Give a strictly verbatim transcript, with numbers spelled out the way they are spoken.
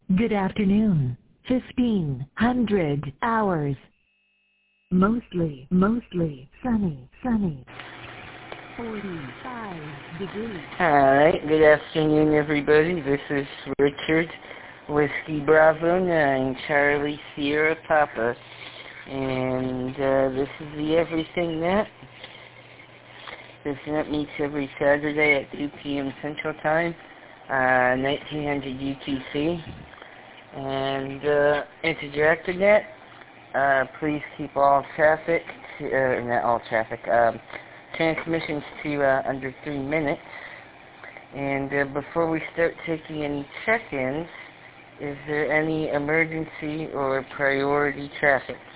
Good afternoon. fifteen hundred hours. Mostly, mostly sunny, sunny. forty-five degrees. Alright, good afternoon everybody. This is Richard, Whiskey Bravo nine, Charlie Sierra Papa. And uh, this is the Everything Net. This net meets every Saturday at two p m Central Time, uh, nineteen hundred U T C. And uh, it's a director net. Uh, please keep all traffic, to, uh, not all traffic, um, transmissions to uh, under three minutes. And uh, before we start taking any check-ins, is there any emergency or priority traffic?